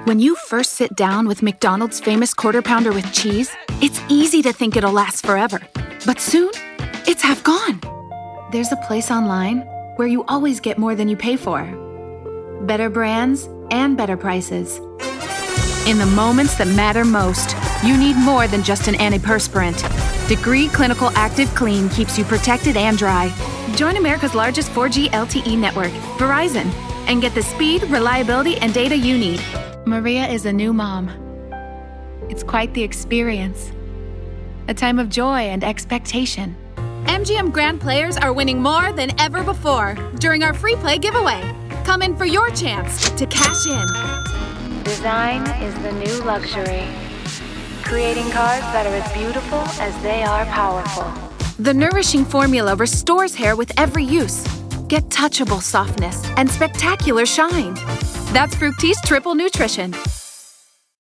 When you first sit down with McDonald's famous Quarter Pounder with cheese, it's easy to think it'll last forever. But soon, it's half gone. There's a place online where you always get more than you pay for. Better brands and better prices. In the moments that matter most, you need more than just an antiperspirant. Degree Clinical Active Clean keeps you protected and dry. Join America's largest 4G LTE network, Verizon, and get the speed, reliability, and data you need. Maria is a new mom. It's quite the experience. A time of joy and expectation. MGM Grand players are winning more than ever before during our free play giveaway. Come in for your chance to cash in. Design is the new luxury. Creating cars that are as beautiful as they are powerful. The nourishing formula restores hair with every use. Get touchable softness and spectacular shine. That's Fructis Triple Nutrition.